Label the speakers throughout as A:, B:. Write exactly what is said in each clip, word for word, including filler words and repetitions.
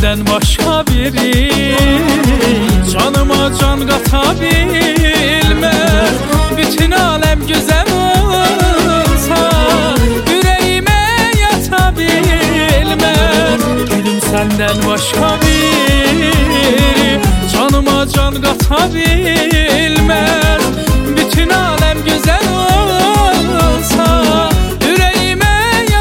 A: senden başka biri canıma can katabilmez. Bütün alem güzel olsa yüreğime yatabilmez. Gülüm senden başka biri canıma can katabilmez. Bütün alem güzel olsa yüreğime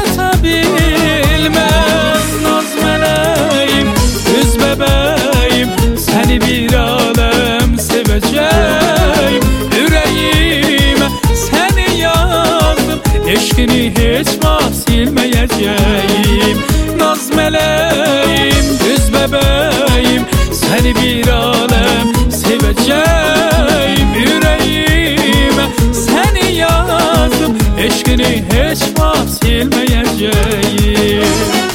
A: yatabilmez. Naz meleğim, üz bebeğim, seni bir alem seveceğim. Yüreğime seni yazdım, eşkini hiç silmeyeceğim. Naz meleğim, üz bebeğim, seni bir alem seveceğim. Yüreğime seni yazdım, eşkini hiç silmeyeceğim.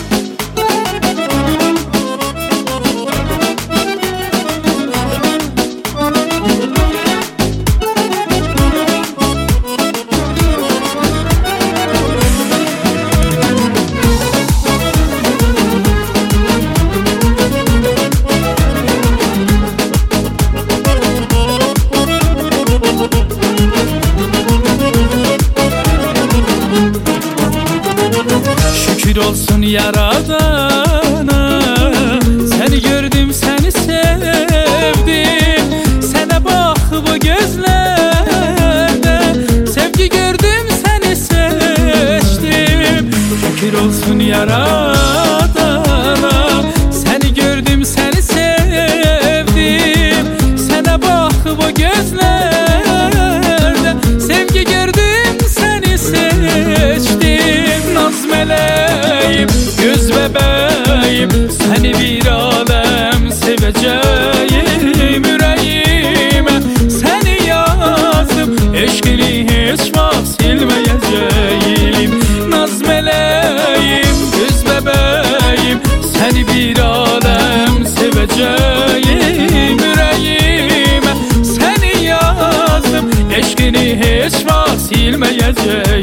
A: Şükür olsun Yaradana, seni gördüm, seni sevdim. Sana bak bu gözlerde, sevgi gördüm, seni seçtim. Şükür olsun Yaradana, seni gördüm, seni sevdim. Sana bak bu gözlerde, sevgi gördüm, seni seçtim. Naz meleğim, göz bebeğim, seni bir alem seveceğim. Yüreğime seni yazdım, eşkini hiç silmeyeceğim. Naz meleğim, göz bebeğim, seni bir alem seveceğim. Yüreğime seni yazdım, eşkini hiç silmeyeceğim.